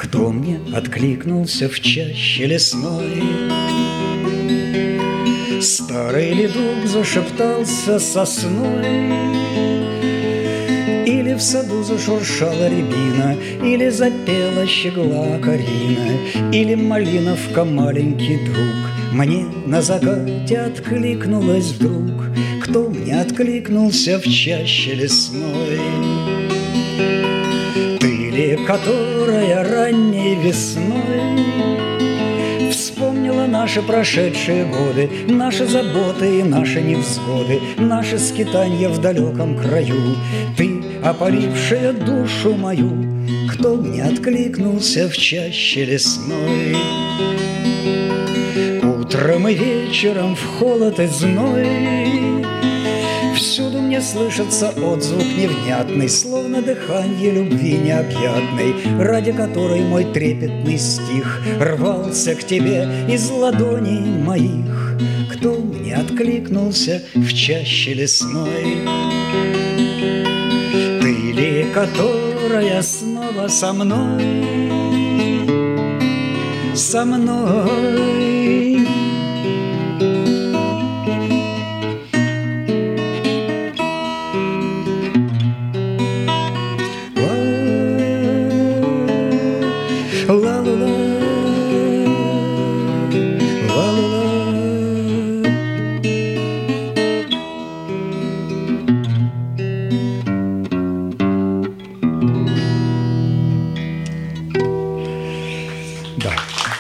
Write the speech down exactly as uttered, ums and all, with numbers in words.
Кто мне откликнулся в чаще лесной? Старый ли дуб зашептался сосной? Или в саду зашуршала рябина, или запела щегла Карина, или малиновка маленький друг мне на закате откликнулась вдруг. Кто мне откликнулся в чаще лесной? Ты ли, которая ранней весной вспомнила наши прошедшие годы, наши заботы и наши невзгоды, наши скитанья в далеком краю? Ты, опалившая душу мою, кто мне откликнулся в чаще лесной? Утром и вечером в холод и зной всюду мне слышится отзвук невнятный, словно дыхание любви необъятной, ради которой мой трепетный стих рвался к тебе из ладоней моих. Кто мне откликнулся в чаще лесной? Ты ли, которая снова со мной, со мной?